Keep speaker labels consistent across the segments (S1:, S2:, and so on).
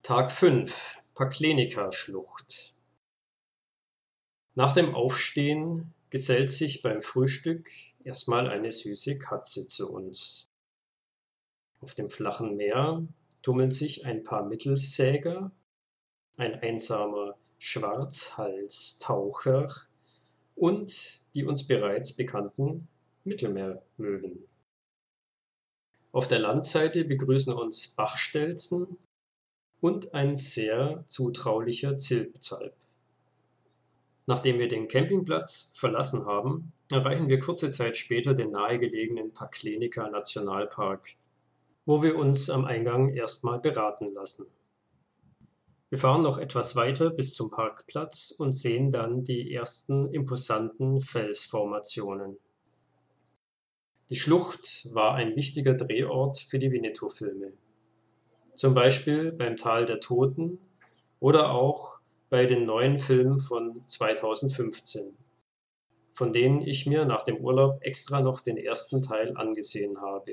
S1: Tag 5: Paklenica-Schlucht. Nach dem Aufstehen gesellt sich beim Frühstück erstmal eine süße Katze zu uns. Auf dem flachen Meer tummeln sich ein paar Mittelsäger, ein einsamer Schwarzhalstaucher und die uns bereits bekannten Mittelmeermöwen. Auf der Landseite begrüßen uns Bachstelzen und ein sehr zutraulicher Zilpzalp. Nachdem wir den Campingplatz verlassen haben, erreichen wir kurze Zeit später den nahegelegenen Paklenica-Nationalpark, wo wir uns am Eingang erstmal beraten lassen. Wir fahren noch etwas weiter bis zum Parkplatz und sehen dann die ersten imposanten Felsformationen. Die Schlucht war ein wichtiger Drehort für die Winnetou-Filme. Zum Beispiel beim Tal der Toten oder auch bei den neuen Filmen von 2015, von denen ich mir nach dem Urlaub extra noch den ersten Teil angesehen habe.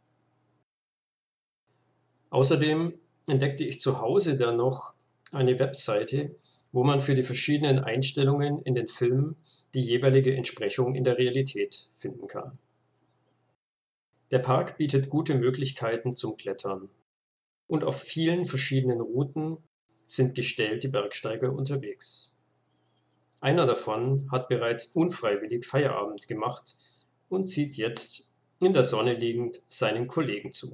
S1: Außerdem entdeckte ich zu Hause dann noch eine Webseite, wo man für die verschiedenen Einstellungen in den Filmen die jeweilige Entsprechung in der Realität finden kann. Der Park bietet gute Möglichkeiten zum Klettern und auf vielen verschiedenen Routen sind gestellte Bergsteiger unterwegs. Einer davon hat bereits unfreiwillig Feierabend gemacht und sieht jetzt, in der Sonne liegend, seinen Kollegen zu.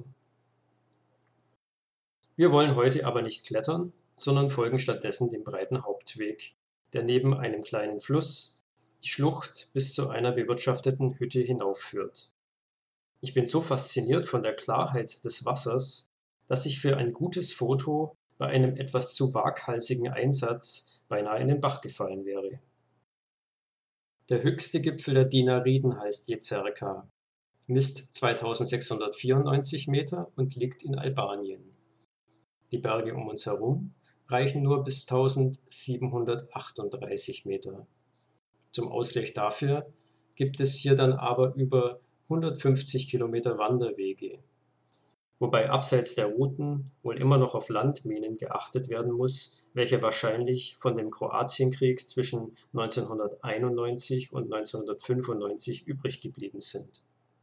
S1: Wir wollen heute aber nicht klettern, sondern folgen stattdessen dem breiten Hauptweg, der neben einem kleinen Fluss die Schlucht bis zu einer bewirtschafteten Hütte hinaufführt. Ich bin so fasziniert von der Klarheit des Wassers, dass ich für ein gutes Foto bei einem etwas zu waghalsigen Einsatz beinahe in den Bach gefallen wäre. Der höchste Gipfel der Dinariden heißt Jezerka, misst 2694 Meter und liegt in Albanien. Die Berge um uns herum reichen nur bis 1738 Meter. Zum Ausgleich dafür gibt es hier dann aber über 150 Kilometer Wanderwege, wobei abseits der Routen wohl immer noch auf Landminen geachtet werden muss, welche wahrscheinlich von dem Kroatienkrieg zwischen 1991 und 1995 übrig geblieben sind.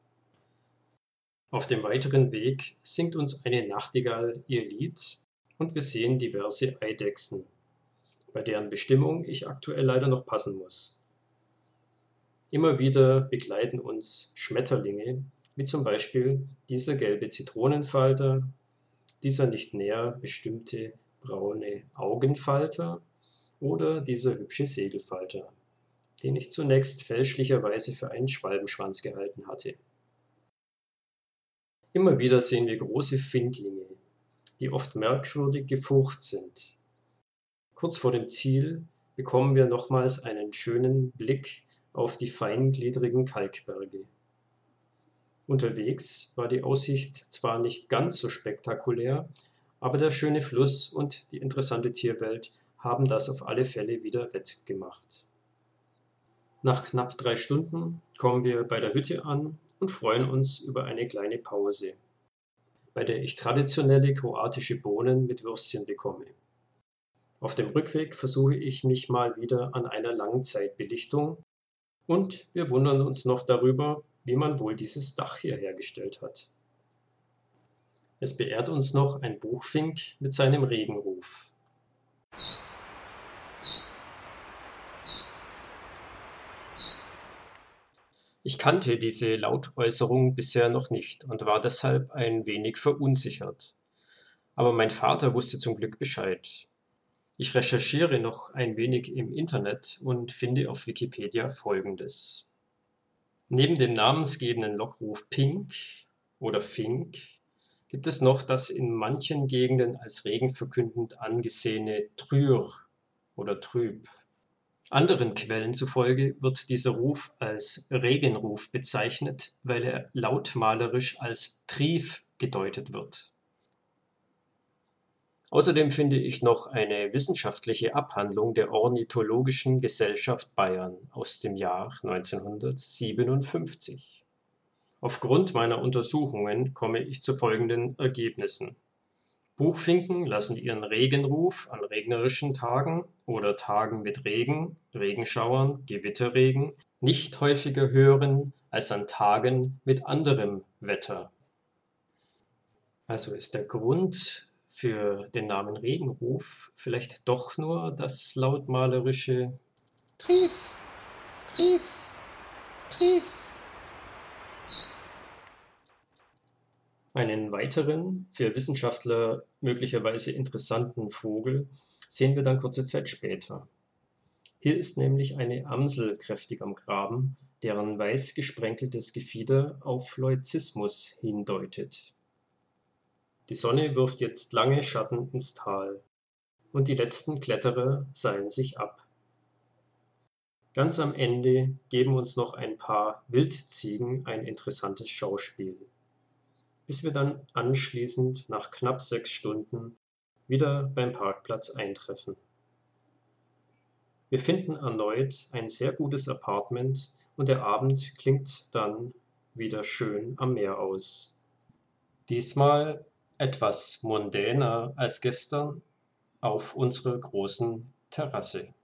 S1: Auf dem weiteren Weg singt uns eine Nachtigall ihr Lied und wir sehen diverse Eidechsen, bei deren Bestimmung ich aktuell leider noch passen muss. Immer wieder begleiten uns Schmetterlinge, wie zum Beispiel dieser gelbe Zitronenfalter, dieser nicht näher bestimmte braune Augenfalter oder dieser hübsche Segelfalter, den ich zunächst fälschlicherweise für einen Schwalbenschwanz gehalten hatte. Immer wieder sehen wir große Findlinge, die oft merkwürdig gefurcht sind. Kurz vor dem Ziel bekommen wir nochmals einen schönen Blick auf die feingliedrigen Kalkberge. Unterwegs war die Aussicht zwar nicht ganz so spektakulär, aber der schöne Fluss und die interessante Tierwelt haben das auf alle Fälle wieder wettgemacht. Nach knapp 3 Stunden kommen wir bei der Hütte an und freuen uns über eine kleine Pause, bei der ich traditionelle kroatische Bohnen mit Würstchen bekomme. Auf dem Rückweg versuche ich mich mal wieder an einer Langzeitbelichtung und wir wundern uns noch darüber, wie man wohl dieses Dach hier hergestellt hat. Es beehrt uns noch ein Buchfink mit seinem Regenruf. Ich kannte diese Lautäußerung bisher noch nicht und war deshalb ein wenig verunsichert. Aber mein Vater wusste zum Glück Bescheid. Ich recherchiere noch ein wenig im Internet und finde auf Wikipedia Folgendes. Neben dem namensgebenden Lockruf Pink oder Fink gibt es noch das in manchen Gegenden als regenverkündend angesehene Trür oder Trüb. Anderen Quellen zufolge wird dieser Ruf als Regenruf bezeichnet, weil er lautmalerisch als Trief gedeutet wird. Außerdem finde ich noch eine wissenschaftliche Abhandlung der Ornithologischen Gesellschaft Bayern aus dem Jahr 1957. Aufgrund meiner Untersuchungen komme ich zu folgenden Ergebnissen. Buchfinken lassen ihren Regenruf an regnerischen Tagen oder Tagen mit Regen, Regenschauern, Gewitterregen nicht häufiger hören als an Tagen mit anderem Wetter. Also ist der Grund für den Namen Regenruf vielleicht doch nur das lautmalerische Trief, Trief, Trief. Einen weiteren, für Wissenschaftler möglicherweise interessanten Vogel sehen wir dann kurze Zeit später. Hier ist nämlich eine Amsel kräftig am Graben, deren weiß gesprenkeltes Gefieder auf Leuzismus hindeutet. Die Sonne wirft jetzt lange Schatten ins Tal, und die letzten Kletterer seilen sich ab. Ganz am Ende geben uns noch ein paar Wildziegen ein interessantes Schauspiel, bis wir dann anschließend nach knapp 6 Stunden wieder beim Parkplatz eintreffen. Wir finden erneut ein sehr gutes Appartement und der Abend klingt dann wieder schön am Meer aus. Diesmal etwas mondäner als gestern auf unserer großen Terrasse.